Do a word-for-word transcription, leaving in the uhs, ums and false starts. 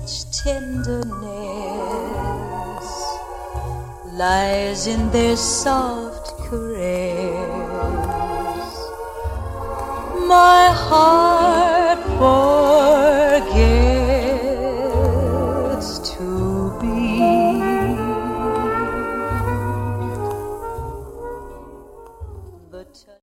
such tenderness lies in their soft caress. My heart falls